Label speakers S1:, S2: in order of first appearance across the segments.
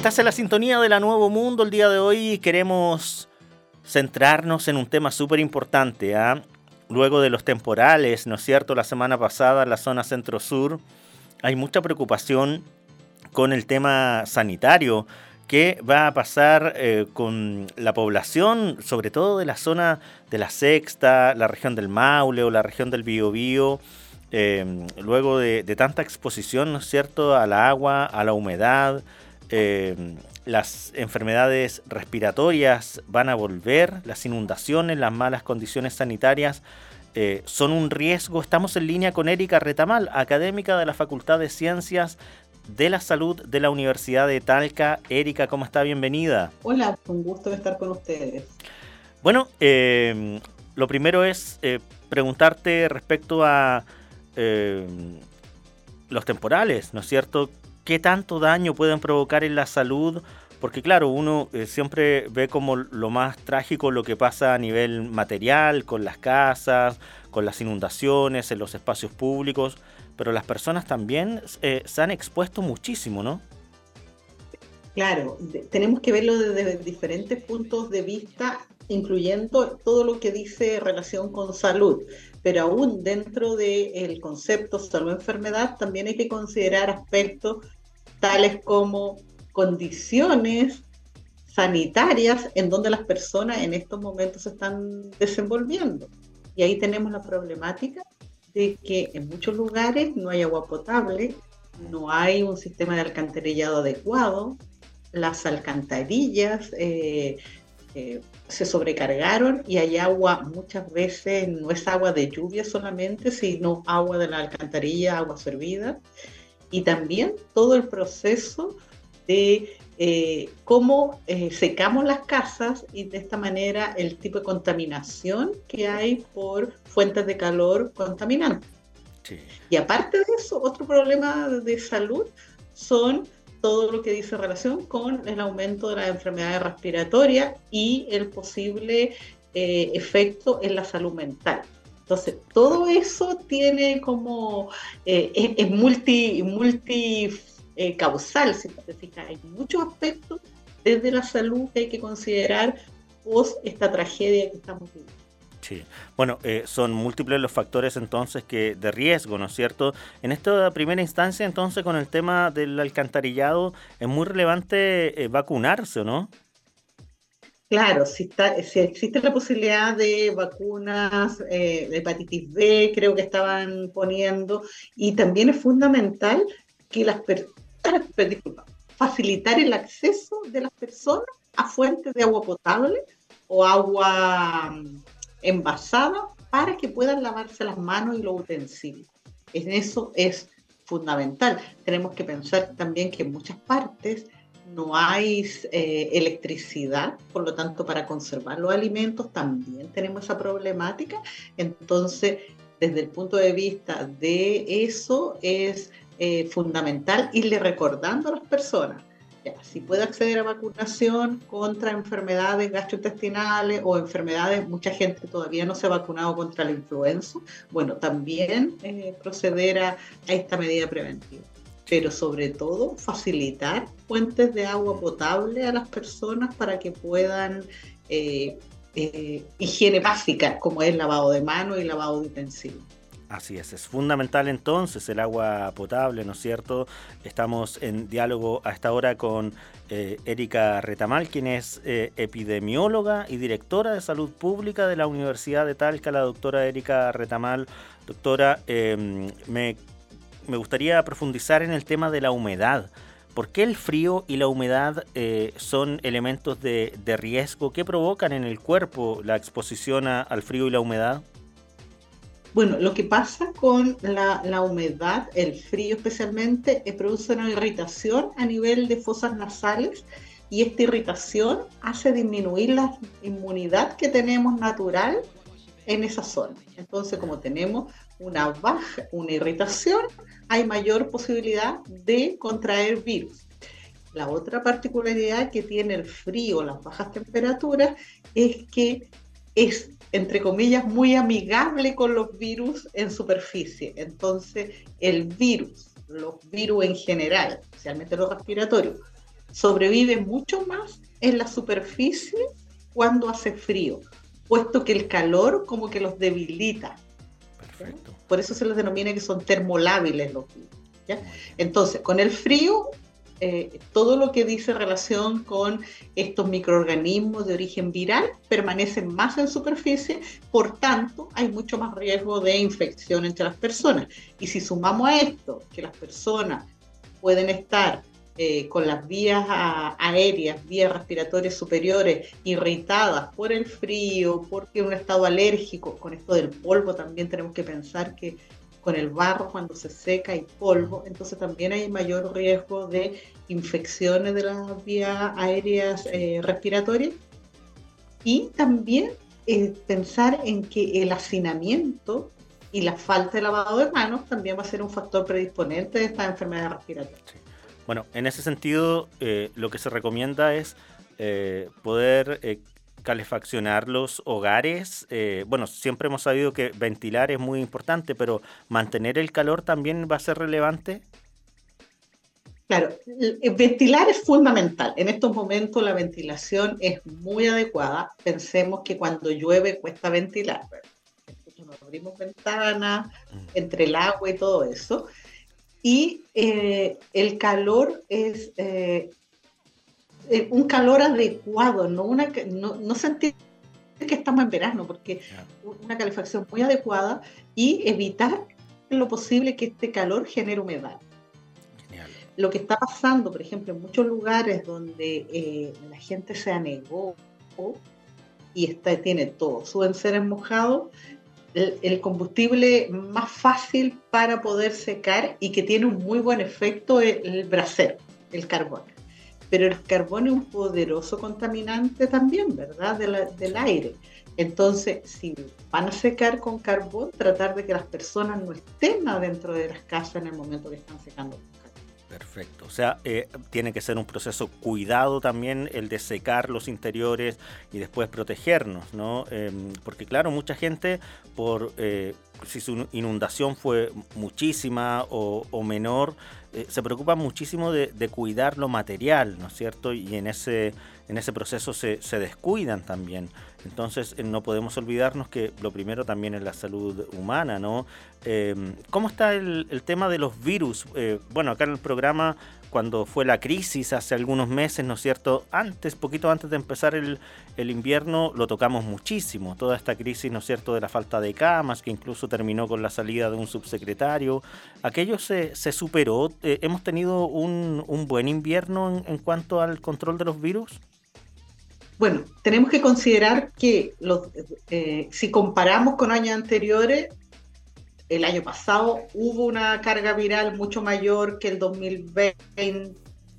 S1: Estás en la sintonía de La Nuevo Mundo. El día de hoy queremos centrarnos en un tema súper importante, ¿ah? Luego de los temporales, ¿no es cierto? La semana pasada en la zona centro-sur hay mucha preocupación con el tema sanitario. ¿Qué va a pasar con la población, sobre todo de la zona de la Sexta, la región del Maule o la región del Biobío? Luego de tanta exposición, ¿no es cierto?, a la agua, a la humedad. Las enfermedades respiratorias van a volver, las inundaciones, las malas condiciones sanitarias son un riesgo. Estamos en línea con Erika Retamal, académica de la Facultad de Ciencias de la Salud de la Universidad de Talca. Erika, ¿cómo está? Bienvenida.
S2: Hola, un gusto estar con ustedes.
S1: Bueno, lo primero es preguntarte respecto a los temporales, ¿no es cierto? ¿Qué tanto daño pueden provocar en la salud? Porque claro, uno siempre ve como lo más trágico lo que pasa a nivel material, con las casas, con las inundaciones, en los espacios públicos, pero las personas también se han expuesto muchísimo, ¿no?
S2: Claro, tenemos que verlo desde diferentes puntos de vista, incluyendo todo lo que dice relación con salud, pero aún dentro del concepto salud-enfermedad también hay que considerar aspectos tales como condiciones sanitarias en donde las personas en estos momentos se están desenvolviendo. Y ahí tenemos la problemática de que en muchos lugares no hay agua potable, no hay un sistema de alcantarillado adecuado, las alcantarillas se sobrecargaron y hay agua, muchas veces no es agua de lluvia solamente, sino agua de la alcantarilla, agua servida, y también todo el proceso de cómo secamos las casas y de esta manera el tipo de contaminación que hay por fuentes de calor contaminantes. Sí. Y aparte de eso, otro problema de salud son todo lo que dice relación con el aumento de las enfermedades respiratorias y el posible efecto en la salud mental. Entonces, todo eso tiene como, es multi causal, si te fijas. Hay muchos aspectos desde la salud que hay que considerar post esta tragedia que estamos viviendo.
S1: Sí, bueno, son múltiples los factores entonces de riesgo, ¿no es cierto? En esta primera instancia, entonces, con el tema del alcantarillado, es muy relevante vacunarse, ¿no?
S2: Claro, si existe la posibilidad de vacunas de hepatitis B, creo que estaban poniendo, y también es fundamental que facilitar el acceso de las personas a fuentes de agua potable o agua envasada para que puedan lavarse las manos y los utensilios. En eso es fundamental. Tenemos que pensar también que en muchas partes no hay electricidad, por lo tanto, para conservar los alimentos también tenemos esa problemática. Entonces, desde el punto de vista de eso, es fundamental irle recordando a las personas, ya, si puede acceder a vacunación contra enfermedades gastrointestinales o enfermedades, mucha gente todavía no se ha vacunado contra la influenza, bueno, también proceder a esta medida preventiva. Pero sobre todo facilitar fuentes de agua potable a las personas para que puedan higiene básica, como es lavado de manos y lavado de utensilios.
S1: Así es fundamental entonces el agua potable, ¿no es cierto? Estamos en diálogo a esta hora con Erika Retamal, quien es epidemióloga y directora de salud pública de la Universidad de Talca, la doctora Erika Retamal. Doctora, me gustaría profundizar en el tema de la humedad. ¿Por qué el frío y la humedad son elementos de riesgo? ¿Qué provocan en el cuerpo la exposición al frío y la humedad?
S2: Bueno, lo que pasa con la humedad, el frío especialmente, produce una irritación a nivel de fosas nasales y esta irritación hace disminuir la inmunidad que tenemos natural en esa zona. Entonces, como tenemos una irritación, hay mayor posibilidad de contraer virus. La otra particularidad que tiene el frío, las bajas temperaturas, es que es, entre comillas, muy amigable con los virus en superficie. Entonces, los virus en general, especialmente los respiratorios, sobrevive mucho más en la superficie cuando hace frío, puesto que el calor como que los debilita. ¿Ya?
S1: Perfecto.
S2: Por eso se les denomina que son termolábiles los virus. ¿Ya? Entonces, con el frío, todo lo que dice relación con estos microorganismos de origen viral permanecen más en superficie, por tanto, hay mucho más riesgo de infección entre las personas. Y si sumamos a esto que las personas pueden estar con las vías aéreas, vías respiratorias superiores irritadas por el frío, porque un estado alérgico, con esto del polvo también tenemos que pensar que con el barro cuando se seca hay polvo, entonces también hay mayor riesgo de infecciones de las vías aéreas respiratorias y también pensar en que el hacinamiento y la falta de lavado de manos también va a ser un factor predisponente de estas enfermedades respiratorias.
S1: Sí. Bueno, en ese sentido, lo que se recomienda es poder calefaccionar los hogares. Bueno, siempre hemos sabido que ventilar es muy importante, pero mantener el calor también va a ser relevante.
S2: Claro, ventilar es fundamental. En estos momentos la ventilación es muy adecuada. Pensemos que cuando llueve cuesta ventilar. Nos abrimos ventanas entre el agua y todo eso. Y el calor es un calor adecuado, no sentir que estamos en verano, porque una calefacción muy adecuada y evitar en lo posible que este calor genere humedad.
S1: Genial.
S2: Lo que está pasando, por ejemplo, en muchos lugares donde la gente se anegó y tiene todo su enseres mojado, el combustible más fácil para poder secar y que tiene un muy buen efecto es el brasero, el carbón. Pero el carbón es un poderoso contaminante también, ¿verdad? Del aire. Entonces, si van a secar con carbón, tratar de que las personas no estén adentro de las casas en el momento que están secando con carbón.
S1: Perfecto. O sea, tiene que ser un proceso cuidado también el de secar los interiores y después protegernos, ¿no? Porque claro, mucha gente si su inundación fue muchísima o menor, se preocupa muchísimo de cuidar lo material, ¿no es cierto? Y en ese proceso se descuidan también. Entonces no podemos olvidarnos que lo primero también es la salud humana, ¿no? ¿Cómo está el tema de los virus? Bueno, acá en el programa, cuando fue la crisis hace algunos meses, ¿no es cierto? Poquito antes de empezar el invierno, lo tocamos muchísimo. Toda esta crisis, ¿no es cierto?, de la falta de camas, que incluso terminó con la salida de un subsecretario. Aquello se superó. ¿Hemos tenido un buen invierno en cuanto al control de los virus?
S2: Bueno, tenemos que considerar que si comparamos con años anteriores, el año pasado hubo una carga viral mucho mayor que el 2020,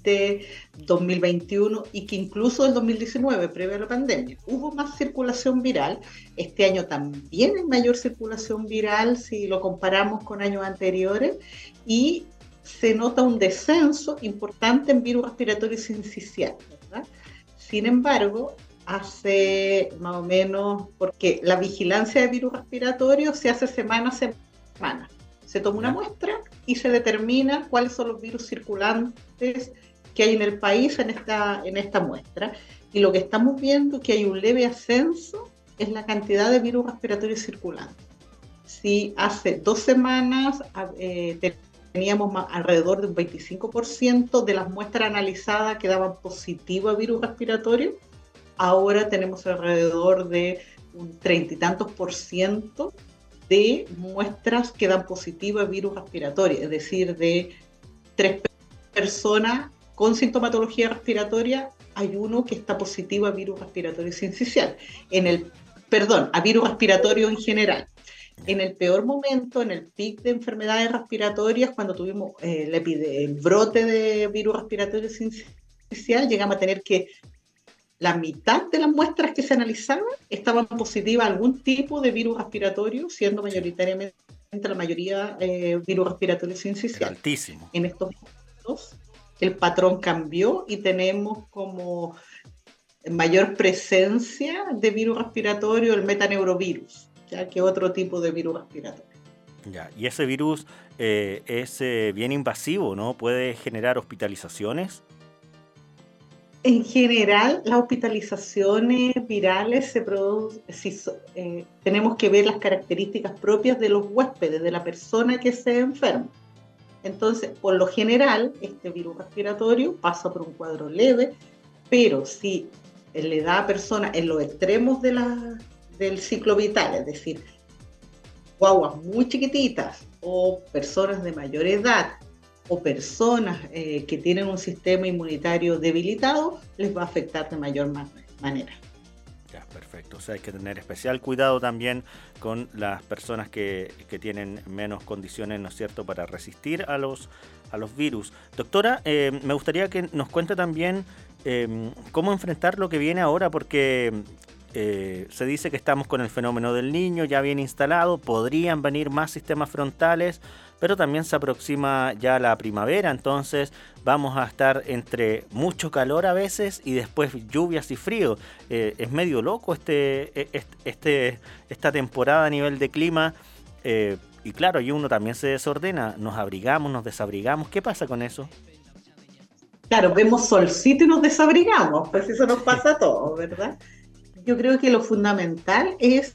S2: 2021 y que incluso el 2019, previo a la pandemia. Hubo más circulación viral. Este año también hay mayor circulación viral si lo comparamos con años anteriores y se nota un descenso importante en virus respiratorio sincicial, ¿verdad? Sin embargo, hace más o menos, porque la vigilancia de virus respiratorio se hace semana a semana. Se toma una muestra y se determina cuáles son los virus circulantes que hay en el país en esta muestra. Y lo que estamos viendo es que hay un leve ascenso en la cantidad de virus respiratorios circulantes. Si hace 2 semanas teníamos alrededor de un 25% de las muestras analizadas que daban positivo a virus respiratorio, ahora tenemos alrededor de un 30 y tantos % de muestras que dan positivo a virus respiratorio, es decir, de 3 personas con sintomatología respiratoria, hay uno que está positivo a virus respiratorio sincicial, a virus respiratorio en general. En el peor momento, en el pic de enfermedades respiratorias, cuando tuvimos el brote de virus respiratorio sincicial, llegamos a tener que la mitad de las muestras que se analizaban estaban positivas a algún tipo de virus respiratorio, siendo mayoritariamente la mayoría virus respiratorio sincicial.
S1: Altísimo.
S2: En estos momentos el patrón cambió y tenemos como mayor presencia de virus respiratorio el metaneurovirus, ya que otro tipo de virus respiratorio.
S1: Ya, y ese virus es bien invasivo, ¿no? ¿Puede generar hospitalizaciones?
S2: En general, las hospitalizaciones virales se producen, tenemos que ver las características propias de los huéspedes, de la persona que se enferma. Entonces, por lo general, este virus respiratorio pasa por un cuadro leve, pero si le da a personas en los extremos del ciclo vital, es decir, guaguas muy chiquititas o personas de mayor edad, o personas que tienen un sistema inmunitario debilitado, les va a afectar de mayor manera.
S1: Ya, perfecto. O sea, hay que tener especial cuidado también con las personas que tienen menos condiciones, ¿no es cierto?, para resistir a los virus. Doctora, me gustaría que nos cuente también cómo enfrentar lo que viene ahora, porque se dice que estamos con el fenómeno del Niño ya bien instalado, podrían venir más sistemas frontales, pero también se aproxima ya la primavera, entonces vamos a estar entre mucho calor a veces y después lluvias y frío. Es medio loco esta temporada a nivel de clima, y claro, y uno también se desordena, nos abrigamos, nos desabrigamos. ¿Qué pasa con eso?
S2: Claro, vemos solcito y nos desabrigamos, pues eso nos pasa a todos, ¿verdad? Yo creo que lo fundamental es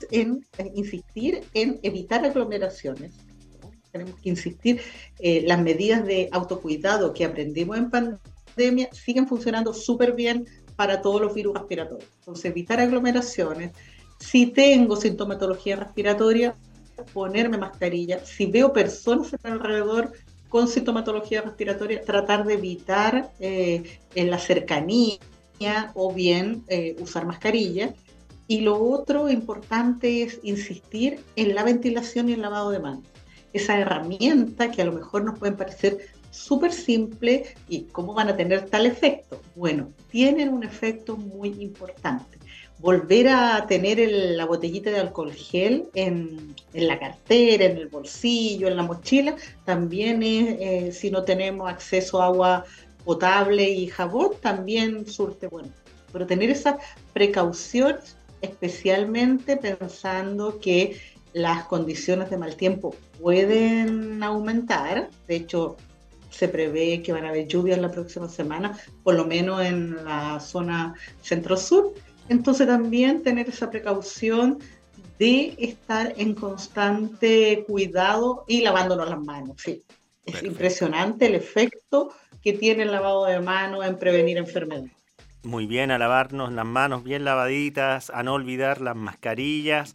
S2: insistir en evitar aglomeraciones. Tenemos que insistir, las medidas de autocuidado que aprendimos en pandemia siguen funcionando súper bien para todos los virus respiratorios. Entonces, evitar aglomeraciones. Si tengo sintomatología respiratoria, ponerme mascarilla. Si veo personas alrededor con sintomatología respiratoria, tratar de evitar en la cercanía o bien usar mascarilla. Y lo otro importante es insistir en la ventilación y el lavado de manos. Esa herramienta que a lo mejor nos pueden parecer súper simple y cómo van a tener tal efecto. Bueno, tienen un efecto muy importante. Volver a tener la botellita de alcohol gel en la cartera, en el bolsillo, en la mochila, también es, si no tenemos acceso a agua potable y jabón, también surte bueno. Pero tener esa precaución, especialmente pensando que las condiciones de mal tiempo pueden aumentar. De hecho, se prevé que van a haber lluvias la próxima semana, por lo menos en la zona centro-sur. Entonces también tener esa precaución de estar en constante cuidado y lavándonos las manos. Sí. Es Perfecto. Impresionante el efecto que tiene el lavado de manos en prevenir enfermedades.
S1: Muy bien, a lavarnos las manos bien lavaditas, a no olvidar las mascarillas.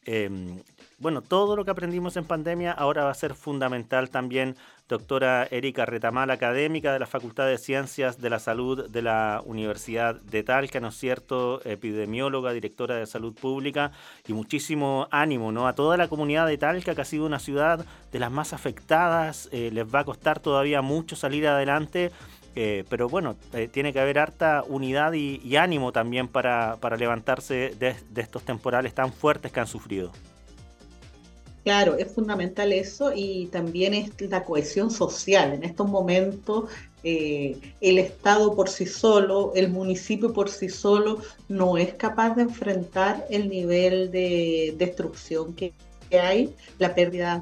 S1: Bueno, todo lo que aprendimos en pandemia ahora va a ser fundamental también. Doctora Erika Retamal, académica de la Facultad de Ciencias de la Salud de la Universidad de Talca, ¿no es cierto?, epidemióloga, directora de Salud Pública, y muchísimo ánimo, ¿no?, a toda la comunidad de Talca, que ha sido una ciudad de las más afectadas. Les va a costar todavía mucho salir adelante, pero bueno, tiene que haber harta unidad y ánimo también para levantarse de estos temporales tan fuertes que han sufrido.
S2: Claro, es fundamental eso, y también es la cohesión social. En estos momentos el Estado por sí solo, el municipio por sí solo, no es capaz de enfrentar el nivel de destrucción que hay, la pérdida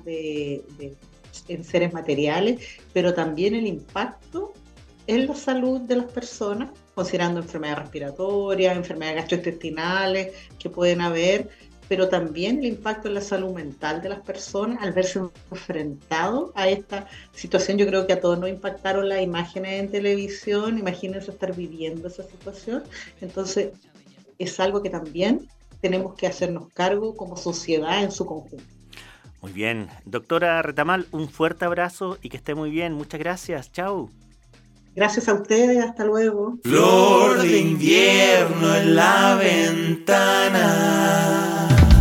S2: en seres materiales, pero también el impacto en la salud de las personas, considerando enfermedades respiratorias, enfermedades gastrointestinales que pueden haber, pero también el impacto en la salud mental de las personas al verse enfrentados a esta situación. Yo creo que a todos nos impactaron las imágenes en televisión. Imagínense estar viviendo esa situación. Entonces, es algo que también tenemos que hacernos cargo como sociedad en su conjunto.
S1: Muy bien. Doctora Retamal, un fuerte abrazo y que esté muy bien. Muchas gracias. Chau.
S2: Gracias a ustedes, hasta luego.
S3: Flor de invierno en la ventana.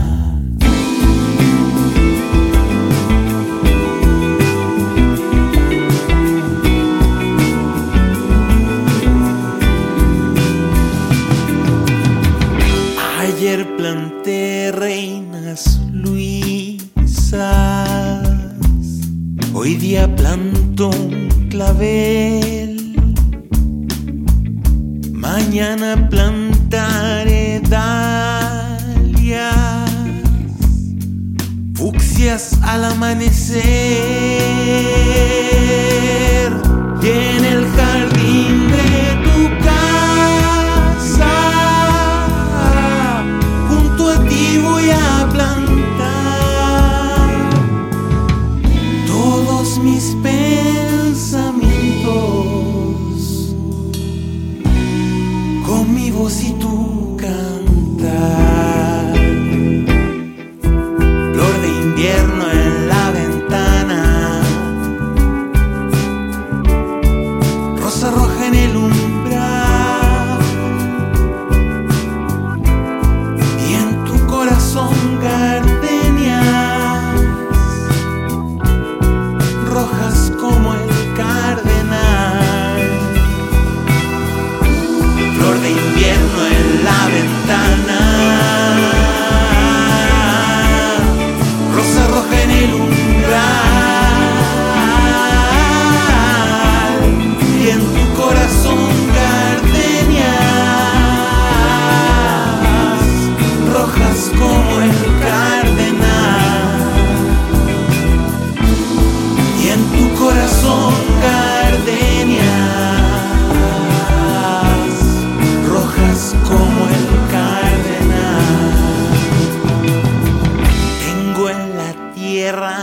S3: Ayer planté reinas luisas, hoy día planto un clavel. Mañana plantaré dalias, fucsias al amanecer. Y en el jardín de tu casa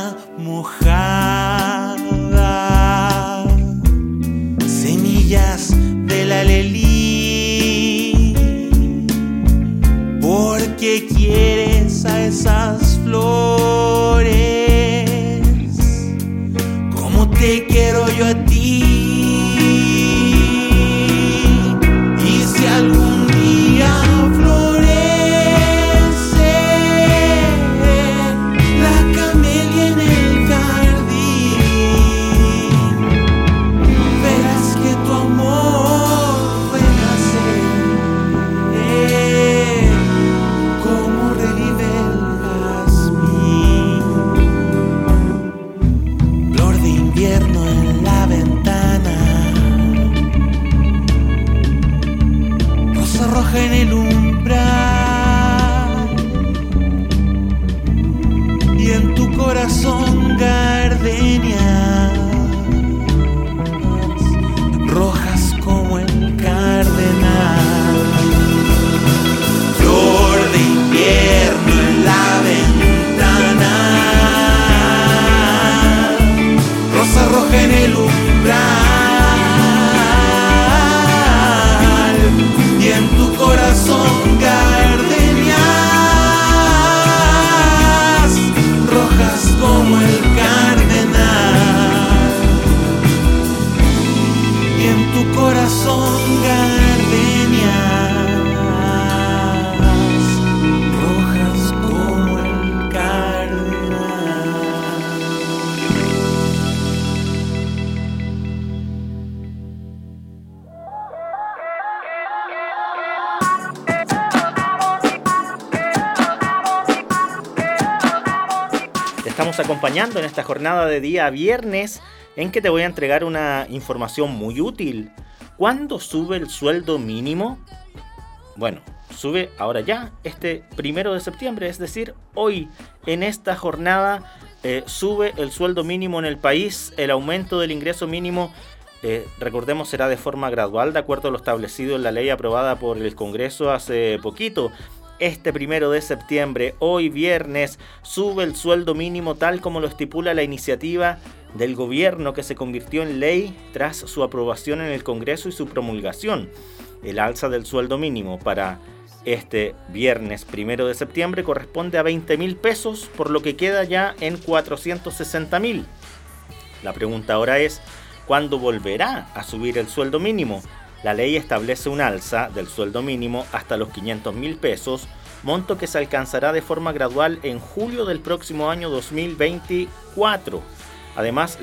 S3: tierra mojada, semillas del alelí, porque quieres a esas flores como te quiero yo a ti. Y si algún día florece la camelia en el jardín, verás que tu amor renace como revive el jazmín. Flor de invierno en la ventana, rosa roja en el umbral, y en tu corazón gardenias rojas como el cardenal. Flor de invierno en la ventana, rosa roja en el umbral, y en tu corazón gardenias rojas como el cardenal, y en tu corazón gardenias rojas como el cardenal.
S1: Te estamos acompañando en esta jornada de día viernes en que te voy a entregar una información muy útil. ¿Cuándo sube el sueldo mínimo? Bueno, sube ahora ya, este 1 de septiembre, es decir, hoy en esta jornada sube el sueldo mínimo en el país. El aumento del ingreso mínimo, recordemos, será de forma gradual, de acuerdo a lo establecido en la ley aprobada por el Congreso hace poquito. Este 1 de septiembre, hoy viernes, sube el sueldo mínimo tal como lo estipula la iniciativa del gobierno que se convirtió en ley tras su aprobación en el Congreso y su promulgación. El alza del sueldo mínimo para este viernes 1 de septiembre corresponde a 20.000 pesos, por lo que queda ya en 460.000. La pregunta ahora es, ¿cuándo volverá a subir el sueldo mínimo? La ley establece un alza del sueldo mínimo hasta los 500.000 pesos, monto que se alcanzará de forma gradual en julio del próximo año 2024. Además,